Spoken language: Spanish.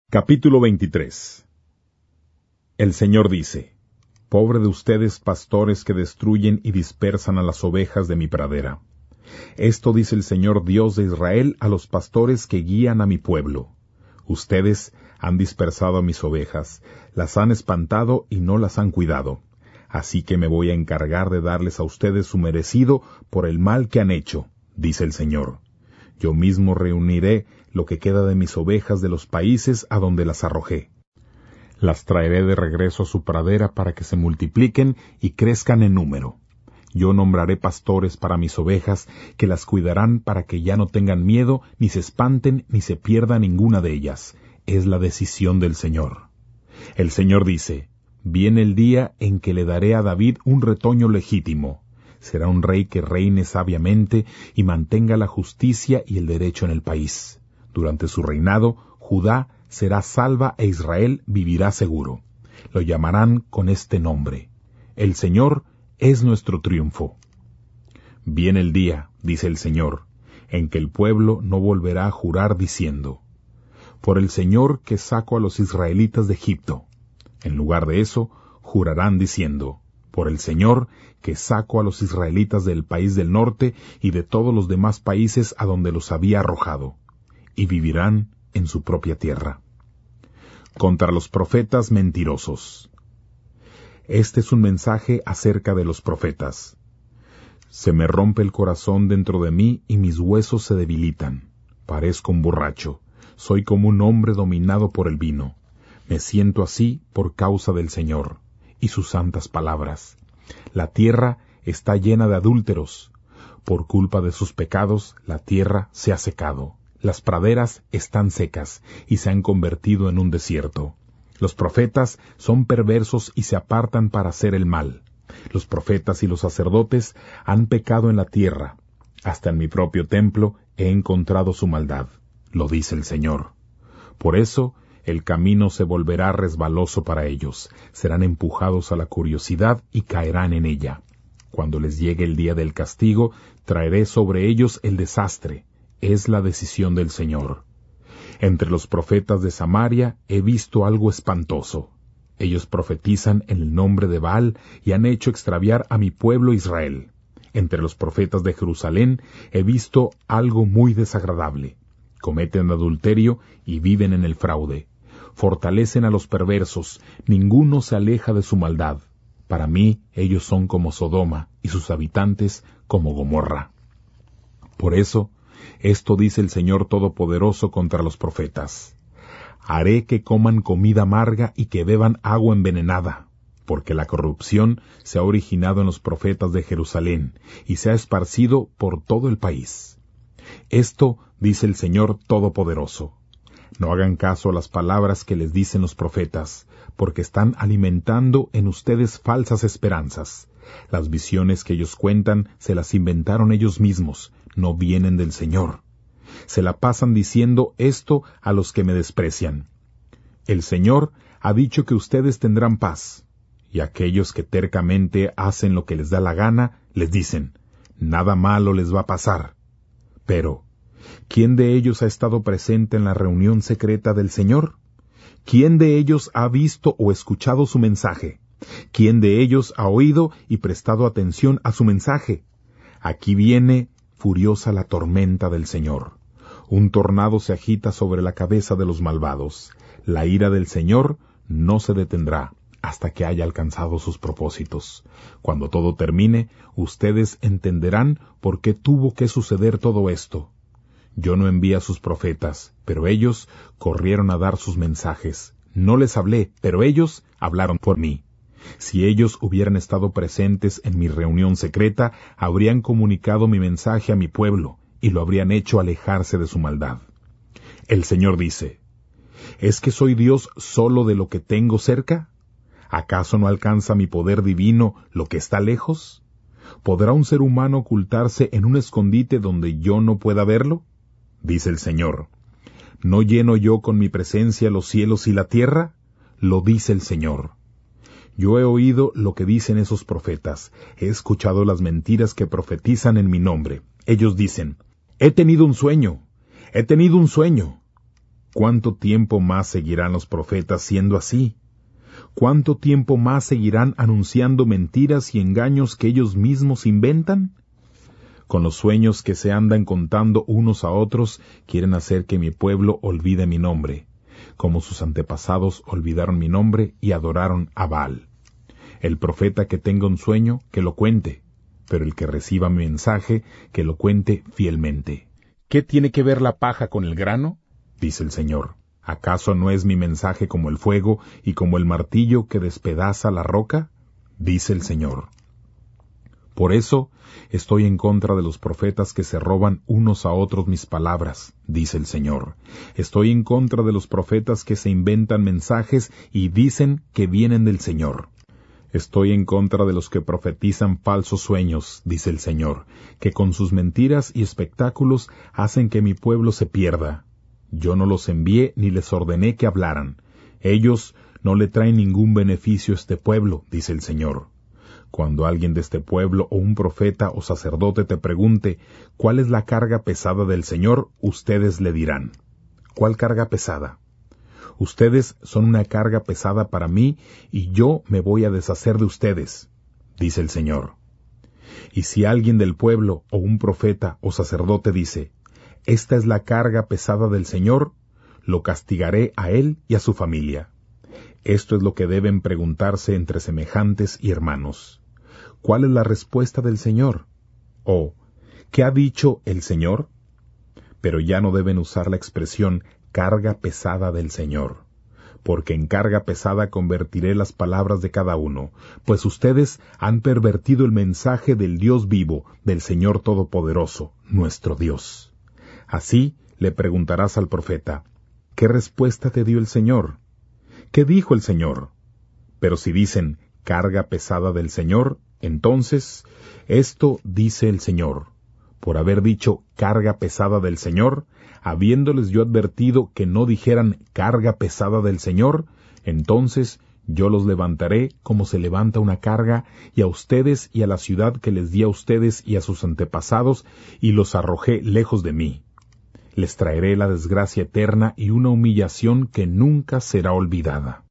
Capítulo 23. El Señor dice: Pobre de ustedes, pastores que destruyen y dispersan a las ovejas de mi pradera. Esto dice el Señor Dios de Israel a los pastores que guían a mi pueblo. Ustedes han dispersado a mis ovejas, las han espantado y no las han cuidado. Así que me voy a encargar de darles a ustedes su merecido por el mal que han hecho, dice el Señor. Yo mismo reuniré lo que queda de mis ovejas de los países a donde las arrojé. Las traeré de regreso a su pradera para que se multipliquen y crezcan en número. Yo nombraré pastores para mis ovejas que las cuidarán para que ya no tengan miedo, ni se espanten, ni se pierda ninguna de ellas. Es la decisión del Señor. El Señor dice: Viene el día en que le daré a David un retoño legítimo. Será un rey que reine sabiamente y mantenga la justicia y el derecho en el país. Durante su reinado, Judá será salva e Israel vivirá seguro. Lo llamarán con este nombre: El Señor es nuestro triunfo. Viene el día, dice el Señor, en que el pueblo no volverá a jurar diciendo: Por el Señor que saco a los israelitas de Egipto. En lugar de eso, jurarán diciendo: Por el Señor que saco a los israelitas del país del norte y de todos los demás países a donde los había arrojado, y vivirán en su propia tierra. Contra los profetas mentirosos. Este es un mensaje acerca de los profetas. Se me rompe el corazón dentro de mí y mis huesos se debilitan. Parezco un borracho. Soy como un hombre dominado por el vino. Me siento así por causa del Señor y sus santas palabras. La tierra está llena de adúlteros. Por culpa de sus pecados, la tierra se ha secado. Las praderas están secas y se han convertido en un desierto. Los profetas son perversos y se apartan para hacer el mal. Los profetas y los sacerdotes han pecado en la tierra. Hasta en mi propio templo he encontrado su maldad, lo dice el Señor. Por eso, el camino se volverá resbaloso para ellos, serán empujados a la curiosidad y caerán en ella. Cuando les llegue el día del castigo, traeré sobre ellos el desastre. Es la decisión del Señor. Entre los profetas de Samaria he visto algo espantoso. Ellos profetizan en el nombre de Baal y han hecho extraviar a mi pueblo Israel. Entre los profetas de Jerusalén he visto algo muy desagradable. Cometen adulterio y viven en el fraude. Fortalecen a los perversos, ninguno se aleja de su maldad. Para mí ellos son como Sodoma y sus habitantes como Gomorra. Por eso, esto dice el Señor Todopoderoso contra los profetas: Haré que coman comida amarga y que beban agua envenenada, porque la corrupción se ha originado en los profetas de Jerusalén y se ha esparcido por todo el país. Esto dice el Señor Todopoderoso: No hagan caso a las palabras que les dicen los profetas, porque están alimentando en ustedes falsas esperanzas. Las visiones que ellos cuentan se las inventaron ellos mismos, no vienen del Señor. Se la pasan diciendo esto a los que me desprecian. El Señor ha dicho que ustedes tendrán paz, y aquellos que tercamente hacen lo que les da la gana, les dicen: Nada malo les va a pasar. Pero, ¿quién de ellos ha estado presente en la reunión secreta del Señor? ¿Quién de ellos ha visto o escuchado su mensaje? ¿Quién de ellos ha oído y prestado atención a su mensaje? Aquí viene furiosa la tormenta del Señor. Un tornado se agita sobre la cabeza de los malvados. La ira del Señor no se detendrá hasta que haya alcanzado sus propósitos. Cuando todo termine, ustedes entenderán por qué tuvo que suceder todo esto. Yo no envié a sus profetas, pero ellos corrieron a dar sus mensajes. No les hablé, pero ellos hablaron por mí. Si ellos hubieran estado presentes en mi reunión secreta, habrían comunicado mi mensaje a mi pueblo, y lo habrían hecho alejarse de su maldad. El Señor dice: ¿Es que soy Dios solo de lo que tengo cerca? ¿Acaso no alcanza mi poder divino lo que está lejos? ¿Podrá un ser humano ocultarse en un escondite donde yo no pueda verlo? Dice el Señor: ¿No lleno yo con mi presencia los cielos y la tierra? Lo dice el Señor. Yo he oído lo que dicen esos profetas, he escuchado las mentiras que profetizan en mi nombre. Ellos dicen: he tenido un sueño. ¿Cuánto tiempo más seguirán los profetas siendo así? ¿Cuánto tiempo más seguirán anunciando mentiras y engaños que ellos mismos inventan? Con los sueños que se andan contando unos a otros, quieren hacer que mi pueblo olvide mi nombre, como sus antepasados olvidaron mi nombre y adoraron a Baal. El profeta que tenga un sueño, que lo cuente, pero el que reciba mi mensaje, que lo cuente fielmente. ¿Qué tiene que ver la paja con el grano? Dice el Señor. ¿Acaso no es mi mensaje como el fuego y como el martillo que despedaza la roca? Dice el Señor. Por eso estoy en contra de los profetas que se roban unos a otros mis palabras, dice el Señor. Estoy en contra de los profetas que se inventan mensajes y dicen que vienen del Señor. Estoy en contra de los que profetizan falsos sueños, dice el Señor, que con sus mentiras y espectáculos hacen que mi pueblo se pierda. Yo no los envié ni les ordené que hablaran. Ellos no le traen ningún beneficio a este pueblo, dice el Señor. Cuando alguien de este pueblo o un profeta o sacerdote te pregunte ¿cuál es la carga pesada del Señor?, ustedes le dirán. ¿Cuál carga pesada? Ustedes son una carga pesada para mí y yo me voy a deshacer de ustedes, dice el Señor. Y si alguien del pueblo o un profeta o sacerdote dice esta es la carga pesada del Señor, lo castigaré a él y a su familia. Esto es lo que deben preguntarse entre semejantes y hermanos. ¿Cuál es la respuesta del Señor? ¿O qué ha dicho el Señor? Pero ya no deben usar la expresión carga pesada del Señor, porque en carga pesada convertiré las palabras de cada uno, pues ustedes han pervertido el mensaje del Dios vivo, del Señor Todopoderoso, nuestro Dios. Así le preguntarás al profeta, ¿qué respuesta te dio el Señor? ¿Qué dijo el Señor? Pero si dicen carga pesada del Señor, entonces, esto dice el Señor. Por haber dicho carga pesada del Señor, habiéndoles yo advertido que no dijeran carga pesada del Señor, entonces yo los levantaré como se levanta una carga, y a ustedes y a la ciudad que les di a ustedes y a sus antepasados, y los arrojé lejos de mí. Les traeré la desgracia eterna y una humillación que nunca será olvidada.